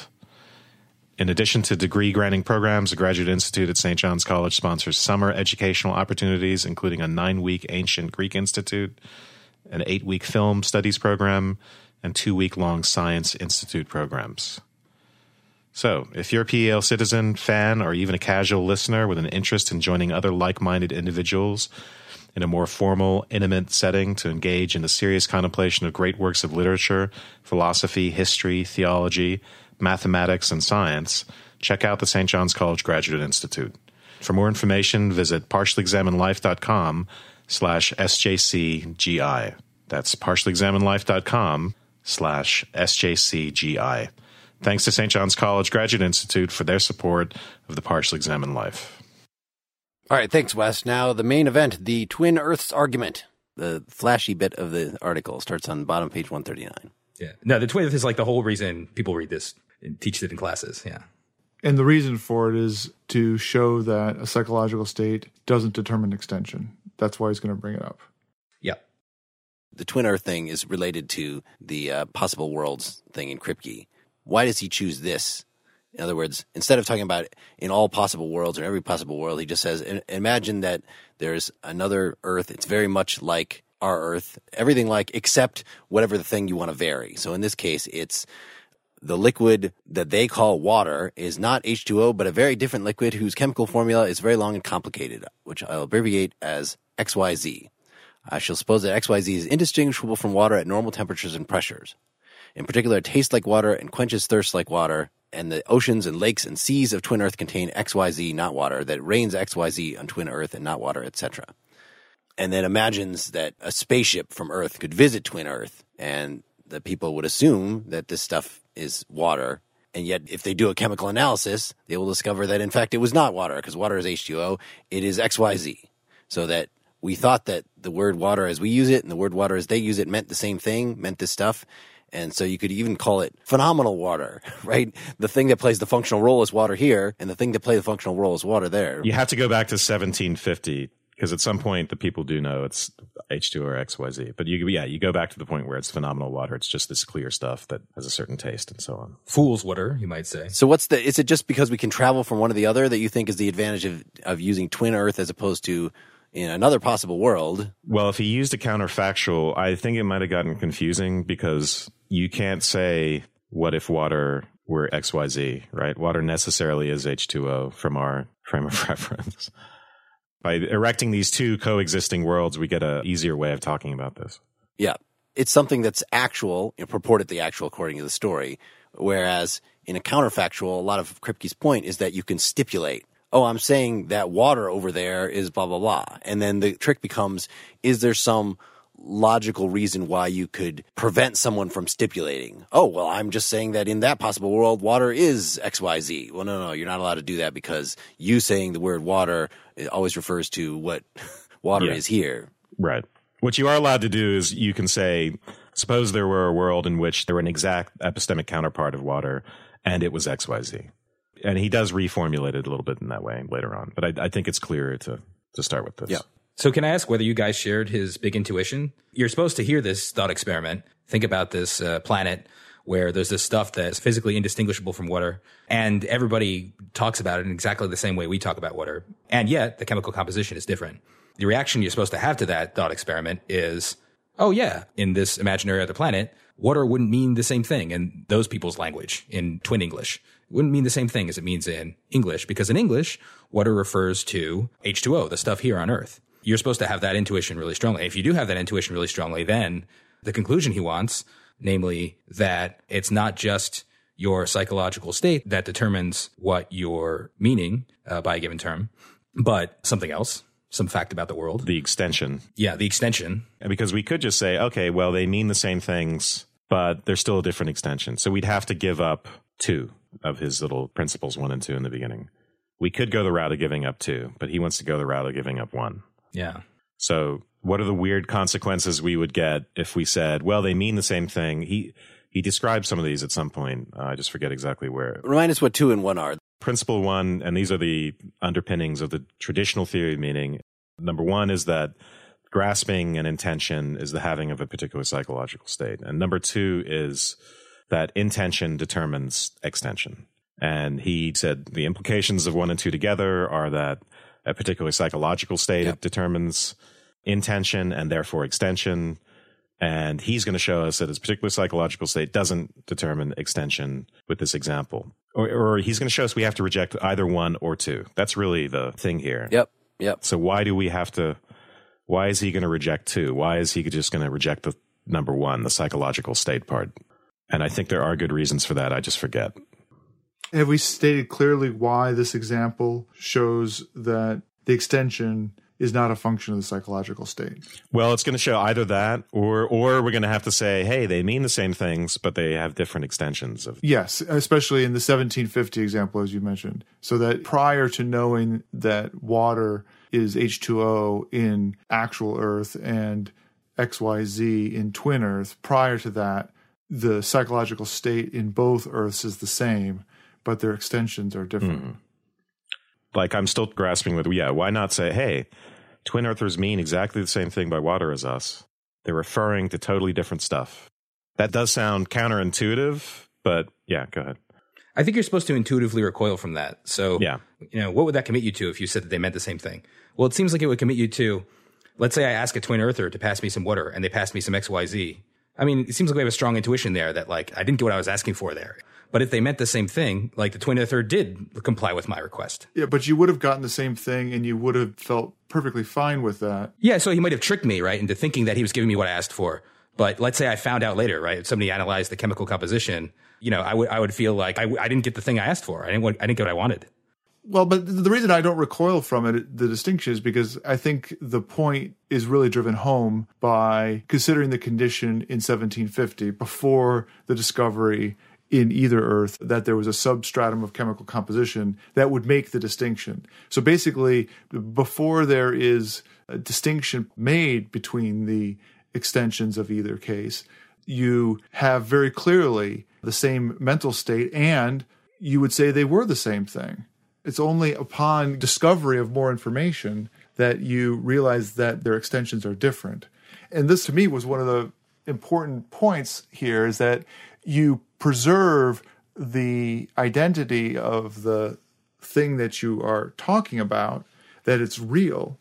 In addition to degree-granting programs, the Graduate Institute at Saint John's College sponsors summer educational opportunities, including a nine-week Ancient Greek Institute, an eight-week film studies program, and two-week-long Science Institute programs. So, if you're a P E L citizen, fan, or even a casual listener with an interest in joining other like-minded individuals in a more formal, intimate setting to engage in the serious contemplation of great works of literature, philosophy, history, theology, mathematics, and science, check out the Saint John's College Graduate Institute. For more information, visit partiallyexaminedlife.com slash SJCGI. That's partiallyexaminedlife.com slash SJCGI. Thanks to Saint John's College Graduate Institute for their support of the Partially Examined Life. All right, thanks, Wes. Now, the main event, the Twin Earths argument. The flashy bit of the article starts on the bottom page one thirty-nine. Yeah. No, the twin Earth is like the whole reason people read this and teach it in classes. Yeah. And the reason for it is to show that a psychological state doesn't determine extension. That's why he's going to bring it up. Yeah. The Twin Earth thing is related to the uh, possible worlds thing in Kripke. Why does he choose this? In other words, instead of talking about in all possible worlds or every possible world, he just says, imagine that there's another Earth. It's very much like our Earth, everything like except whatever the thing you want to vary. So in this case, it's the liquid that they call water is not H two O, but a very different liquid whose chemical formula is very long and complicated, which I'll abbreviate as X Y Z. I shall suppose that X Y Z is indistinguishable from water at normal temperatures and pressures. In particular, it tastes like water and quenches thirst like water, and the oceans and lakes and seas of Twin Earth contain X Y Z, not water, that rains X Y Z on Twin Earth and not water, et cetera. And then imagines that a spaceship from Earth could visit Twin Earth, and the people would assume that this stuff is water. And yet, if they do a chemical analysis, they will discover that, in fact, it was not water, because water is H two O. It is X Y Z. So that we thought that the word water as we use it and the word water as they use it meant the same thing, meant this stuff. And so you could even call it phenomenal water, right? The thing that plays the functional role is water here, and the thing that plays the functional role is water there. You have to go back to seventeen fifty. Because at some point, the people do know it's H two O or X Y Z. But you, yeah, you go back to the point where it's phenomenal water. It's just this clear stuff that has a certain taste and so on. Fool's water, you might say. So what's the, is it just because we can travel from one to the other that you think is the advantage of, of using Twin Earth as opposed to in another possible world? Well, if he used a counterfactual, I think it might have gotten confusing because you can't say, what if water were X Y Z, right? Water necessarily is H two O from our frame of reference. By erecting these two coexisting worlds, we get an easier way of talking about this. Yeah. It's something that's actual, you know, purportedly actual according to the story, whereas in a counterfactual, a lot of Kripke's point is that you can stipulate, oh, I'm saying that water over there is blah, blah, blah. And then the trick becomes, is there some logical reason why you could prevent someone from stipulating, oh, well, I'm just saying that in that possible world, water is X Y Z. Well, no, no, you're not allowed to do that because you saying the word water it always refers to what water yeah. is here. Right. What you are allowed to do is you can say, suppose there were a world in which there were an exact epistemic counterpart of water and it was X Y Z. And he does reformulate it a little bit in that way later on. But I, I think it's clearer to, to start with this. Yeah. So can I ask whether you guys shared his big intuition? You're supposed to hear this thought experiment. Think about this uh, planet where there's this stuff that's physically indistinguishable from water, and everybody talks about it in exactly the same way we talk about water. And yet the chemical composition is different. The reaction you're supposed to have to that thought experiment is, oh yeah, in this imaginary other planet, water wouldn't mean the same thing in those people's language, in Twin English. It wouldn't mean the same thing as it means in English, because in English, water refers to H two O, the stuff here on Earth. You're supposed to have that intuition really strongly. If you do have that intuition really strongly, then the conclusion he wants, namely that it's not just your psychological state that determines what you're meaning uh, by a given term, but something else, some fact about the world. The extension. Yeah, the extension. Because we could just say, okay, well, they mean the same things, but they're still a different extension. So we'd have to give up two. of his little principles one and two in the beginning. We could go the route of giving up two, but he wants to go the route of giving up one. Yeah. So what are the weird consequences we would get if we said, well, they mean the same thing? He he described some of these at some point. Uh, I just forget exactly where. Remind us what two and one are. Principle one, and these are the underpinnings of the traditional theory of meaning. Number one is that grasping and intention is the having of a particular psychological state. And number two is that intention determines extension. And he said the implications of one and two together are that a particular psychological state yep. determines intention and therefore extension. And he's going to show us that his particular psychological state doesn't determine extension with this example. Or, or he's going to show us we have to reject either one or two. That's really the thing here. Yep, yep. So why do we have to, why is he going to reject two? Why is he just going to reject the number one, the psychological state part? And I think there are good reasons for that. I just forget. Have we stated clearly why this example shows that the extension is not a function of the psychological state? Well, it's going to show either that, or or we're going to have to say, hey, they mean the same things, but they have different extensions of. Yes, especially in the seventeen fifty example, as you mentioned. So that prior to knowing that water is H two O in actual Earth and X Y Z in twin Earth, prior to that, the psychological state in both Earths is the same, but their extensions are different. Mm. Like, I'm still grasping with, yeah, why not say, hey, twin earthers mean exactly the same thing by water as us. They're referring to totally different stuff. That does sound counterintuitive, but yeah, go ahead. I think you're supposed to intuitively recoil from that. So, yeah. you know, what would that commit you to if you said that they meant the same thing? Well, it seems like it would commit you to, let's say I ask a twin earther to pass me some water and they pass me some X Y Z. I mean, it seems like we have a strong intuition there that, like, I didn't get what I was asking for there. But if they meant the same thing, like the twin earther did comply with my request. Yeah, but you would have gotten the same thing and you would have felt perfectly fine with that. Yeah, so he might have tricked me, right, into thinking that he was giving me what I asked for. But let's say I found out later, right, if somebody analyzed the chemical composition, you know, I would I would feel like I, I didn't get the thing I asked for. I didn't want, I didn't get what I wanted. Well, but the reason I don't recoil from it, the distinction is because I think the point is really driven home by considering the condition in seventeen fifty before the discovery in either Earth that there was a substratum of chemical composition that would make the distinction. So basically, before there is a distinction made between the extensions of either case, you have very clearly the same mental state, and you would say they were the same thing. It's only upon discovery of more information that you realize that their extensions are different. And this, to me, was one of the important points here, is that you preserve the identity of the thing that you are talking about, that it's real,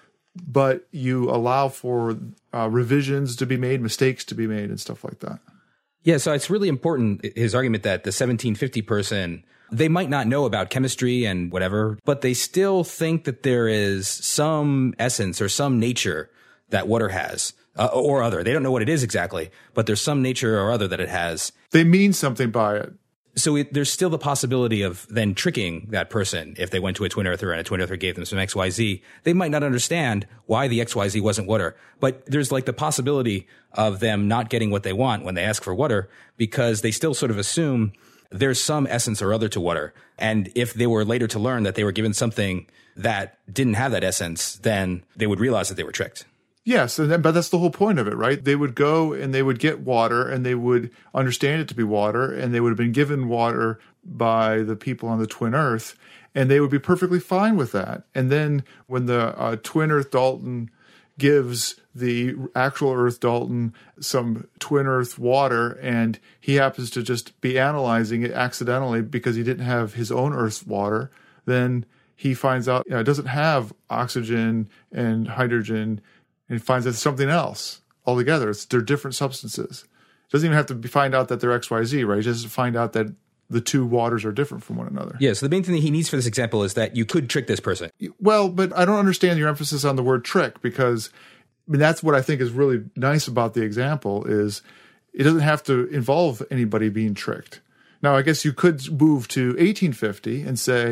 but you allow for uh, revisions to be made, mistakes to be made, and stuff like that. Yeah, so it's really important, his argument that the seventeen fifty person, they might not know about chemistry and whatever, but they still think that there is some essence or some nature that water has. Uh, or other. They don't know what it is exactly, but there's some nature or other that it has. They mean something by it. So it, there's still the possibility of then tricking that person if they went to a twin earther and a twin earther gave them some X Y Z. They might not understand why the X Y Z wasn't water, but there's like the possibility of them not getting what they want when they ask for water because they still sort of assume there's some essence or other to water. And if they were later to learn that they were given something that didn't have that essence, then they would realize that they were tricked. Yes, and then, but that's the whole point of it, right? They would go and they would get water and they would understand it to be water, and they would have been given water by the people on the twin earth, and they would be perfectly fine with that. And then when the uh, twin earth Dalton gives the actual earth Dalton some twin earth water, and he happens to just be analyzing it accidentally because he didn't have his own earth's water, then he finds out, you know, it doesn't have oxygen and hydrogen, and finds that it's something else altogether. It's, they're different substances. It doesn't even have to be, find out that they're X Y Z, right? It just find out that the two waters are different from one another. Yeah, so the main thing that he needs for this example is that you could trick this person. Well, but I don't understand your emphasis on the word trick, because I mean, that's what I think is really nice about the example, is it doesn't have to involve anybody being tricked. Now, I guess you could move to eighteen fifty and say,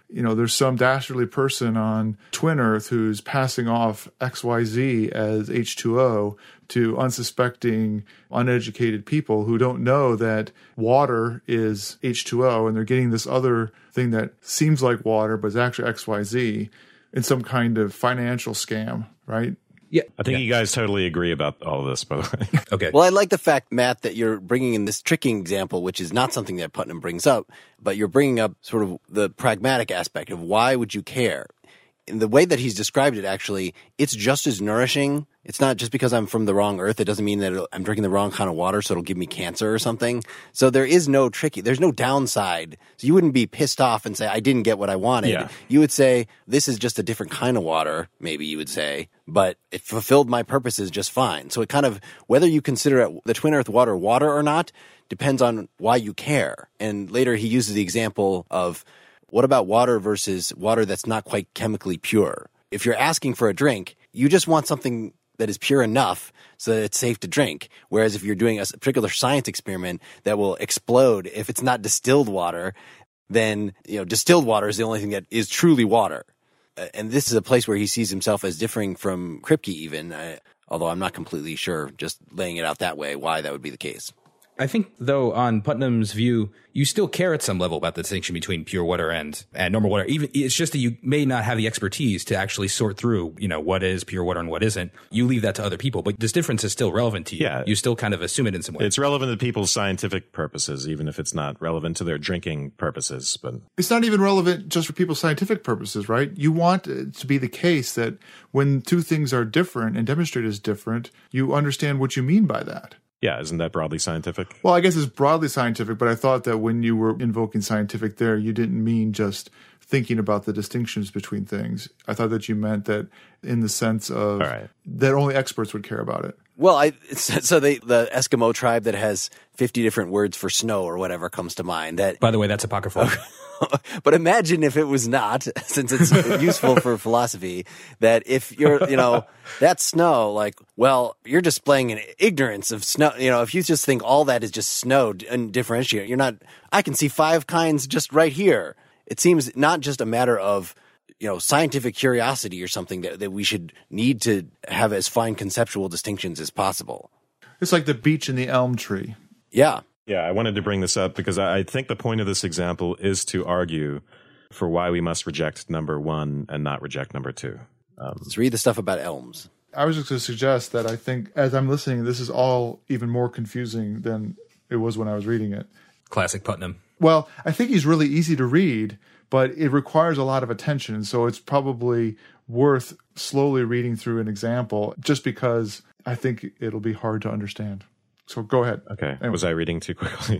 you know, there's some dastardly person on Twin Earth who's passing off X Y Z as H two O to unsuspecting, uneducated people who don't know that water is H two O, and they're getting this other thing that seems like water but is actually X Y Z in some kind of financial scam, right? Yeah. I think yeah. you guys totally agree about all of this, by the way. Okay. Well, I like the fact, Matt, that you're bringing in this tricking example, which is not something that Putnam brings up, but you're bringing up sort of the pragmatic aspect of why would you care? In the way that he's described it, actually, it's just as nourishing. It's not just because I'm from the wrong earth. It doesn't mean that it'll, I'm drinking the wrong kind of water, so it'll give me cancer or something. So there is no tricky. There's no downside. So you wouldn't be pissed off and say, I didn't get what I wanted. Yeah. You would say, this is just a different kind of water, maybe you would say, but it fulfilled my purposes just fine. So it kind of, whether you consider it the Twin Earth water water or not, depends on why you care. And later he uses the example of, what about water versus water that's not quite chemically pure? If you're asking for a drink, you just want something that is pure enough so that it's safe to drink. Whereas if you're doing a particular science experiment that will explode if it's not distilled water, then, you know, distilled water is the only thing that is truly water. And this is a place where he sees himself as differing from Kripke even, uh, although I'm not completely sure, just laying it out that way, why that would be the case. I think, though, on Putnam's view, you still care at some level about the distinction between pure water and, and normal water. Even it's just that you may not have the expertise to actually sort through, you know, what is pure water and what isn't. You leave that to other people, but this difference is still relevant to you. Yeah. You still kind of assume it in some way. It's relevant to people's scientific purposes, even if it's not relevant to their drinking purposes. But It's not even relevant just for people's scientific purposes, right? You want it to be the case that when two things are different and demonstrated as different, you understand what you mean by that. yeah, isn't that broadly scientific? Well, I guess it's broadly scientific, but I thought that when you were invoking scientific there, you didn't mean just thinking about the distinctions between things. I thought that you meant that in the sense of All right. that only experts would care about it. Well, I so they, the Eskimo tribe that has fifty different words for snow or whatever comes to mind. That, By the way, that's apocryphal. but imagine if it was not, since it's useful for philosophy, that if you're, you know, that's snow, like, well, you're displaying an ignorance of snow. You know, if you just think all that is just snow and differentiate, you're not, I can see five kinds just right here. It seems not just a matter of, you know, scientific curiosity or something that, that we should need to have as fine conceptual distinctions as possible. It's like the beech and the elm tree. Yeah. Yeah, I wanted to bring this up because I I think the point of this example is to argue for why we must reject number one and not reject number two. Um, Let's read the stuff about elms. I was just going to suggest that I think as I'm listening, this is all even more confusing than it was when I was reading it. Classic Putnam. Well, I think he's really easy to read, but it requires a lot of attention. So it's probably worth slowly reading through an example just because I think it'll be hard to understand. So go ahead. Okay. Anyway. Was I reading too quickly?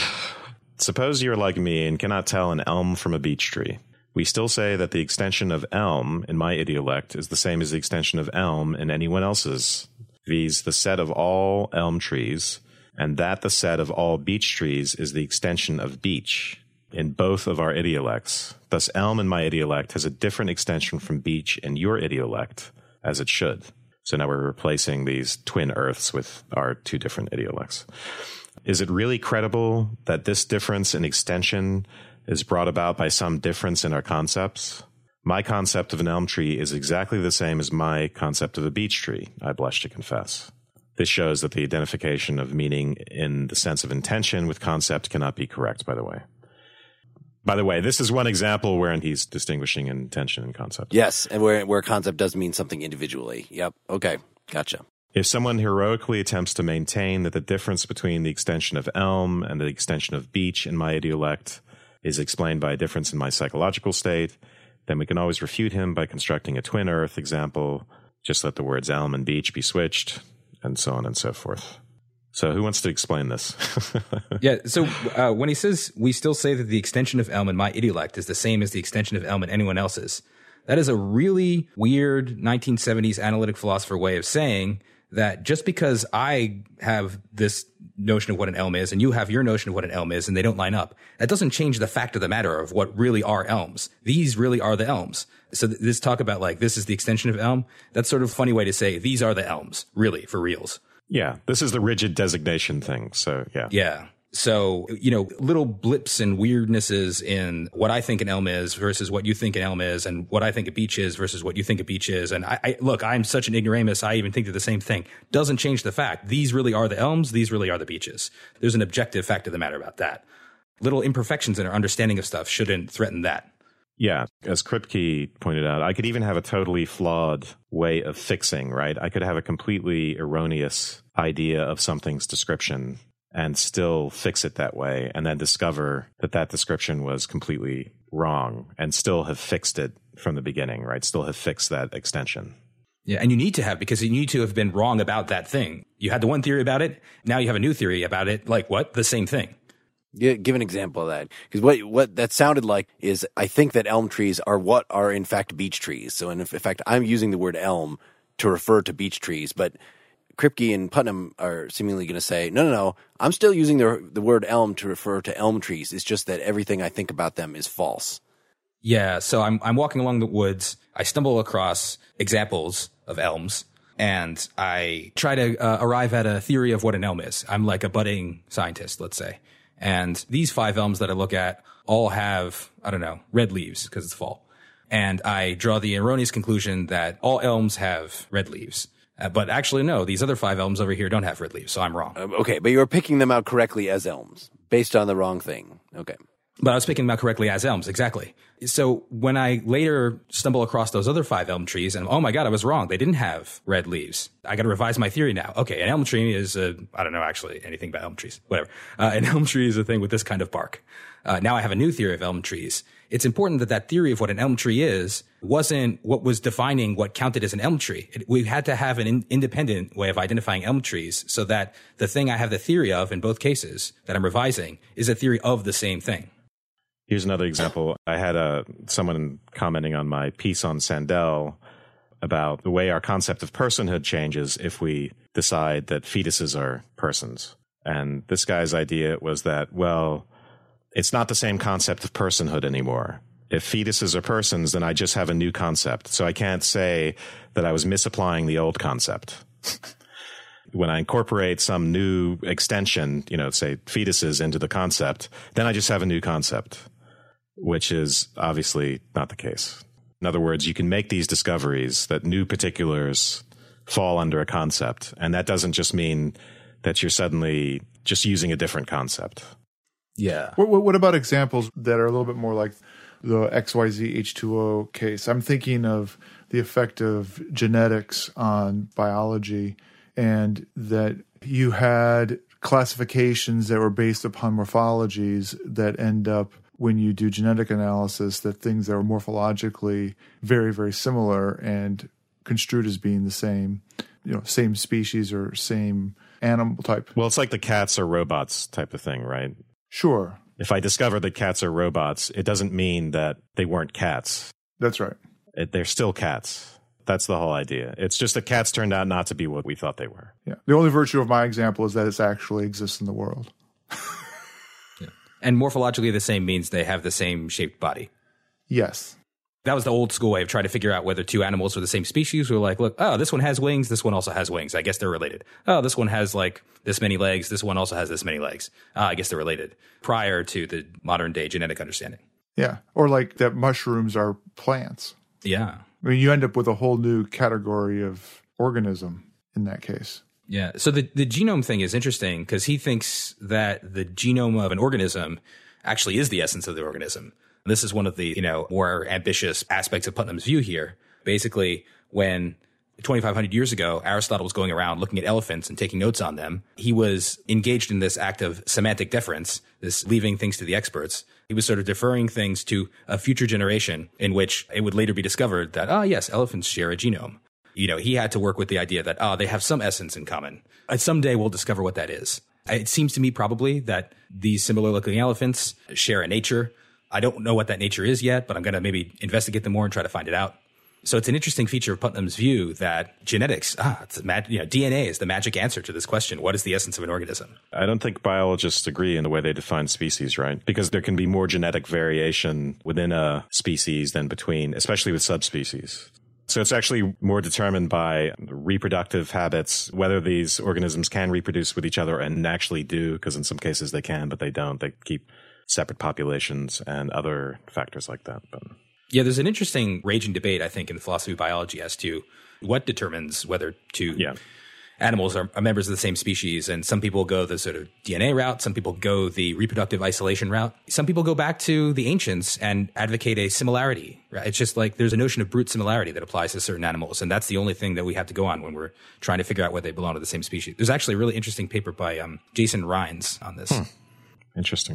Suppose you're like me and cannot tell an elm from a beech tree. We still say that the extension of elm in my idiolect is the same as the extension of elm in anyone else's, viz. The set of all elm trees, and that the set of all beech trees is the extension of beech in both of our idiolects. Thus, elm in my idiolect has a different extension from beech in your idiolect, as it should. So now we're replacing these twin earths with our two different idiolects. Is it really credible that this difference in extension is brought about by some difference in our concepts? My concept of an elm tree is exactly the same as my concept of a beech tree, I blush to confess. This shows that the identification of meaning in the sense of intention with concept cannot be correct, by the way. By the way, this is one example wherein he's distinguishing intention and concept. Yes, and where where concept does mean something individually. Yep. Okay. Gotcha. If someone heroically attempts to maintain that the difference between the extension of elm and the extension of beech in my idiolect is explained by a difference in my psychological state, then we can always refute him by constructing a twin earth example, just let the words elm and beech be switched, and so on and so forth. So who wants to explain this? Yeah, so uh, when he says we still say that the extension of elm in my idiolect is the same as the extension of elm in anyone else's, that is a really weird nineteen seventies analytic philosopher way of saying that just because I have this notion of what an elm is and you have your notion of what an elm is and they don't line up, that doesn't change the fact of the matter of what really are elms. These really are the elms. So th- this talk about like this is the extension of elm, that's sort of a funny way to say these are the elms, really, for reals. Yeah, this is the rigid designation thing. So, yeah. Yeah. So, you know, little blips and weirdnesses in what I think an elm is versus what you think an elm is, and what I think a beech is versus what you think a beech is. And I, I look, I'm such an ignoramus. I even think they're the same thing. Doesn't change the fact. These really are the elms. These really are the beeches. There's an objective fact of the matter about that. Little imperfections in our understanding of stuff shouldn't threaten that. Yeah, as Kripke pointed out, I could even have a totally flawed way of fixing, right? I could have a completely erroneous idea of something's description and still fix it that way, and then discover that that description was completely wrong, and still have fixed it from the beginning, right? Still have fixed that extension. Yeah, and you need to have, because you need to have been wrong about that thing. You had the one theory about it, now you have a new theory about it. Like what? The same thing. Yeah, give an example of that. Because what what that sounded like is, I think that elm trees are what are in fact beech trees. So in, in fact, I'm using the word elm to refer to beech trees, but Kripke and Putnam are seemingly going to say, no, no, no, I'm still using the the word elm to refer to elm trees. It's just that everything I think about them is false. Yeah, so I'm I'm walking along the woods. I stumble across examples of elms, and I try to uh, arrive at a theory of what an elm is. I'm like a budding scientist, let's say. And these five elms that I look at all have, I don't know, red leaves because it's fall. And I draw the erroneous conclusion that all elms have red leaves. Uh, but actually, no, these other five elms over here don't have red leaves, so I'm wrong. Uh, okay, but you were picking them out correctly as elms, based on the wrong thing. Okay. But I was picking them out correctly as elms, exactly. So when I later stumble across those other five elm trees, and oh my God, I was wrong. They didn't have red leaves. I got to revise my theory now. Okay, an elm tree is, a, I don't know actually anything about elm trees, whatever. Uh, an elm tree is a thing with this kind of bark. Uh, now I have a new theory of elm trees. It's important that that theory of what an elm tree is wasn't what was defining what counted as an elm tree. It, we had to have an in, independent way of identifying elm trees so that the thing I have the theory of in both cases that I'm revising is a theory of the same thing. Here's another example. I had a, someone commenting on my piece on Sandel about the way our concept of personhood changes if we decide that fetuses are persons. And this guy's idea was that, well, it's not the same concept of personhood anymore. If fetuses are persons, then I just have a new concept. So I can't say that I was misapplying the old concept. When I incorporate some new extension, you know, say fetuses into the concept, then I just have a new concept, which is obviously not the case. In other words, you can make these discoveries that new particulars fall under a concept, and that doesn't just mean that you're suddenly just using a different concept. Yeah. What, what, what about examples that are a little bit more like the X Y Z H two O case? I'm thinking of the effect of genetics on biology, and that you had classifications that were based upon morphologies that end up, when you do genetic analysis, that things that are morphologically very, very similar and construed as being the same, you know, same species or same animal type. Well, it's like the cats are robots type of thing, right? Sure. If I discover that cats are robots, it doesn't mean that they weren't cats. That's right. It, they're still cats. That's the whole idea. It's just that cats turned out not to be what we thought they were. Yeah. The only virtue of my example is that it actually exists in the world. Yeah. And morphologically the same means they have the same shaped body. Yes. That was the old school way of trying to figure out whether two animals were the same species. We were like, look, oh, this one has wings. This one also has wings. I guess they're related. Oh, this one has like this many legs. This one also has this many legs. Ah, I guess they're related prior to the modern day genetic understanding. Yeah. Or like that mushrooms are plants. Yeah. I mean, you end up with a whole new category of organism in that case. Yeah. So the, the genome thing is interesting because he thinks that the genome of an organism actually is the essence of the organism. This is one of the, you know, more ambitious aspects of Putnam's view here. Basically, when twenty-five hundred years ago, Aristotle was going around looking at elephants and taking notes on them, he was engaged in this act of semantic deference, this leaving things to the experts. He was sort of deferring things to a future generation in which it would later be discovered that, ah, yes, elephants share a genome. You know, he had to work with the idea that, ah, they have some essence in common. And someday we'll discover what that is. It seems to me probably that these similar looking elephants share a nature. I don't know what that nature is yet, but I'm going to maybe investigate them more and try to find it out. So it's an interesting feature of Putnam's view that genetics, ah, it's mag- you know, D N A is the magic answer to this question. What is the essence of an organism? I don't think biologists agree in the way they define species, right? Because there can be more genetic variation within a species than between, especially with subspecies. So it's actually more determined by reproductive habits, whether these organisms can reproduce with each other and actually do, because in some cases they can, but they don't. They keep separate populations and other factors like that. But yeah, there's an interesting raging debate, I think, in philosophy of biology as to what determines whether two yeah. animals are, are members of the same species. And some people go the sort of D N A route. Some people go the reproductive isolation route. Some people go back to the ancients and advocate a similarity. Right? It's just like there's a notion of brute similarity that applies to certain animals. And that's the only thing that we have to go on when we're trying to figure out whether they belong to the same species. There's actually a really interesting paper by um, Jason Rines on this. Hmm. Interesting.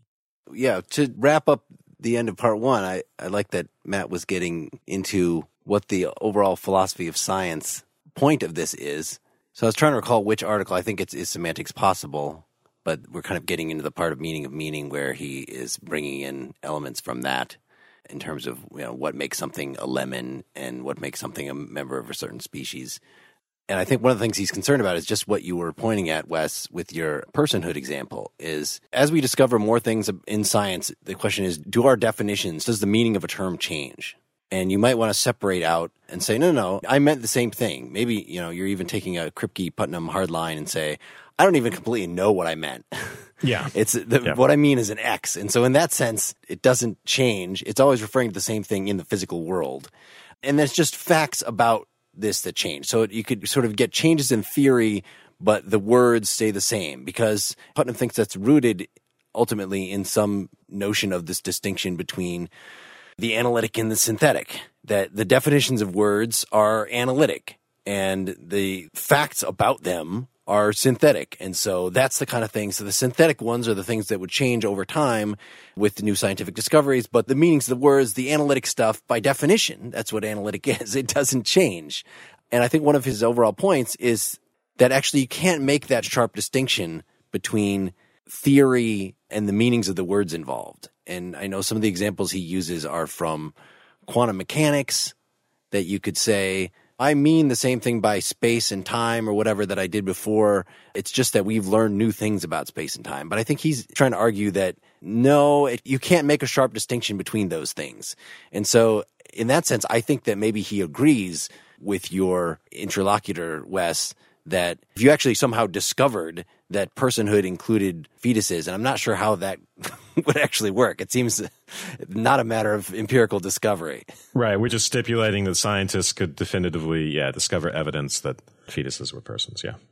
Yeah, to wrap up the end of part one, I, I like that Matt was getting into what the overall philosophy of science point of this is. So I was trying to recall which article. I think it's Is Semantics Possible? But we're kind of getting into the part of meaning of meaning where he is bringing in elements from that in terms of, you know, what makes something a lemon and what makes something a member of a certain species. And I think one of the things he's concerned about is just what you were pointing at, Wes, with your personhood example, is as we discover more things in science, the question is, do our definitions, does the meaning of a term change? And you might want to separate out and say, no, no, no, I meant the same thing. Maybe, you know, you're even taking a Kripke Putnam hard line and say, I don't even completely know what I meant. Yeah. It's the, yeah. What I mean is an X. And so in that sense, it doesn't change. It's always referring to the same thing in the physical world. And there's just facts about this that change. So you could sort of get changes in theory, but the words stay the same because Putnam thinks that's rooted ultimately in some notion of this distinction between the analytic and the synthetic, that the definitions of words are analytic and the facts about them are synthetic. And so that's the kind of thing. So the synthetic ones are the things that would change over time with the new scientific discoveries. But the meanings of the words, the analytic stuff, by definition, that's what analytic is. It doesn't change. And I think one of his overall points is that actually you can't make that sharp distinction between theory and the meanings of the words involved. And I know some of the examples he uses are from quantum mechanics, that you could say, I mean the same thing by space and time or whatever that I did before. It's just that we've learned new things about space and time. But I think he's trying to argue that, no, it, you can't make a sharp distinction between those things. And so in that sense, I think that maybe he agrees with your interlocutor, Wes, that if you actually somehow discovered that personhood included fetuses, and I'm not sure how that would actually work. It seems not a matter of empirical discovery. Right. We're just stipulating that scientists could definitively, yeah, discover evidence that fetuses were persons. Yeah.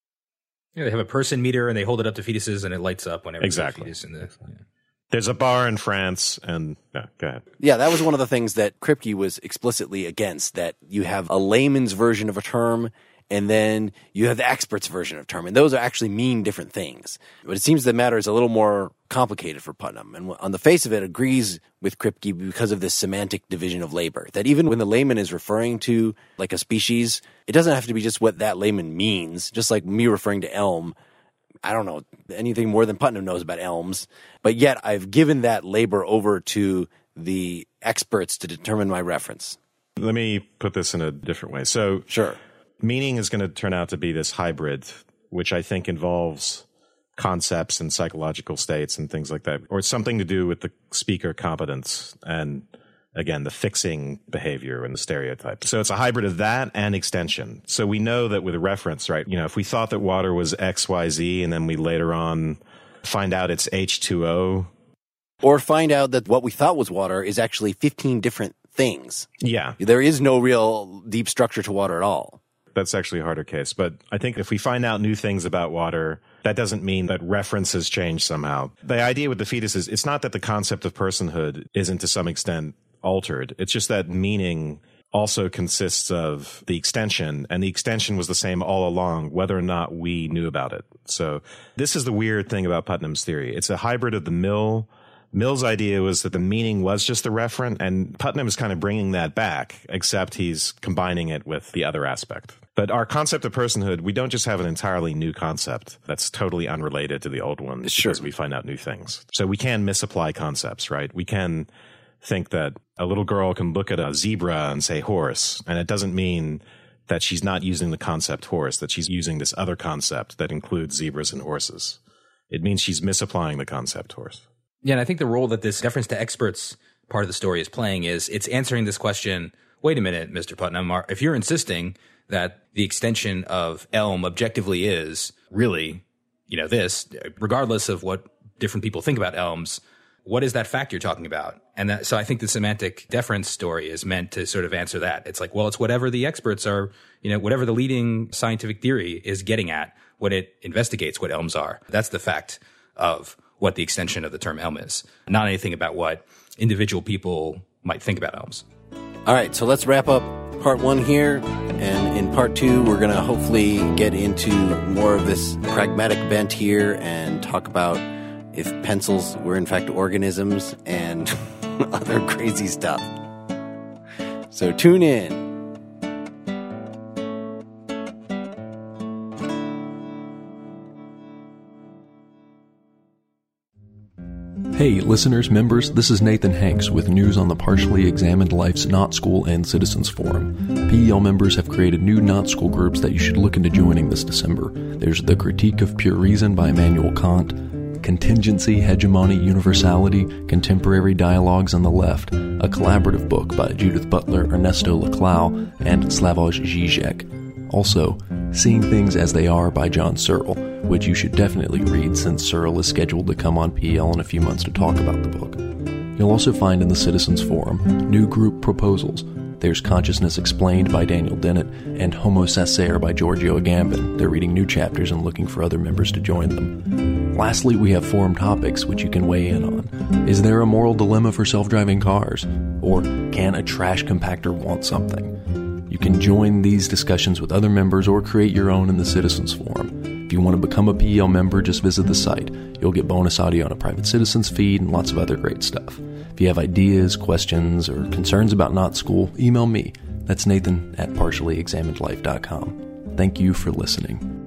Yeah, they have a person meter and they hold it up to fetuses and it lights up whenever exactly. there's a fetus in the. Yeah. There's a bar in France, and yeah, go ahead. Yeah, that was one of the things that Kripke was explicitly against, that you have a layman's version of a term, and then you have the expert's version of a term. And those are actually mean different things. But it seems the matter is a little more complicated for Putnam. And on the face of it, agrees with Kripke because of this semantic division of labor. That even when the layman is referring to like a species, it doesn't have to be just what that layman means. Just like me referring to elm, I don't know anything more than Putnam knows about elms. But yet I've given that labor over to the experts to determine my reference. Let me put this in a different way. So sure. Meaning is going to turn out to be this hybrid, which I think involves concepts and psychological states and things like that, or something to do with the speaker competence and, again, the fixing behavior and the stereotype. So it's a hybrid of that and extension. So we know that with a reference, right, you know, if we thought that water was X Y Z and then we later on find out it's H two O. Or find out that what we thought was water is actually fifteen different things. Yeah. There is no real deep structure to water at all. That's actually a harder case. But I think if we find out new things about water, that doesn't mean that references change somehow. The idea with the fetus is it's not that the concept of personhood isn't to some extent altered. It's just that meaning also consists of the extension, and the extension was the same all along, whether or not we knew about it. So this is the weird thing about Putnam's theory. It's a hybrid of the Mill. Mill's idea was that the meaning was just the referent, and Putnam is kind of bringing that back, except he's combining it with the other aspect. But our concept of personhood, we don't just have an entirely new concept that's totally unrelated to the old one sure. because we find out new things. So we can misapply concepts, right? We can think that a little girl can look at a zebra and say horse, and it doesn't mean that she's not using the concept horse, that she's using this other concept that includes zebras and horses. It means she's misapplying the concept horse. Yeah, and I think the role that this deference to experts part of the story is playing is it's answering this question, wait a minute, Mister Putnam, if you're insisting that the extension of Elm objectively is really, you know, this, regardless of what different people think about elms, what is that fact you're talking about? And that, so I think the semantic deference story is meant to sort of answer that. It's like, well, it's whatever the experts are, you know, whatever the leading scientific theory is getting at when it investigates what elms are. That's the fact of what the extension of the term elm is, not anything about what individual people might think about elms. All right, so let's wrap up part one here. And in part two, we're going to hopefully get into more of this pragmatic bent here and talk about if pencils were in fact organisms and other crazy stuff. So tune in. Hey, listeners, members, this is Nathan Hanks with news on the Partially Examined Life's Not School and Citizens Forum. P E L members have created new Not School groups that you should look into joining this December. There's The Critique of Pure Reason by Immanuel Kant, Contingency, Hegemony, Universality, Contemporary Dialogues on the Left, a collaborative book by Judith Butler, Ernesto Laclau, and Slavoj Žižek. Also, Seeing Things as They Are by John Searle, which you should definitely read since Searle is scheduled to come on P E L in a few months to talk about the book. You'll also find in the Citizens Forum new group proposals. There's Consciousness Explained by Daniel Dennett and Homo Sacer by Giorgio Agamben. They're reading new chapters and looking for other members to join them. Lastly, we have forum topics which you can weigh in on. Is there a moral dilemma for self-driving cars? Or can a trash compactor want something? You can join these discussions with other members or create your own in the Citizens Forum. If you want to become a P E L member, just visit the site. You'll get bonus audio on a private citizens feed and lots of other great stuff. If you have ideas, questions, or concerns about Not School, email me. That's Nathan at partially examined life dot com. Thank you for listening.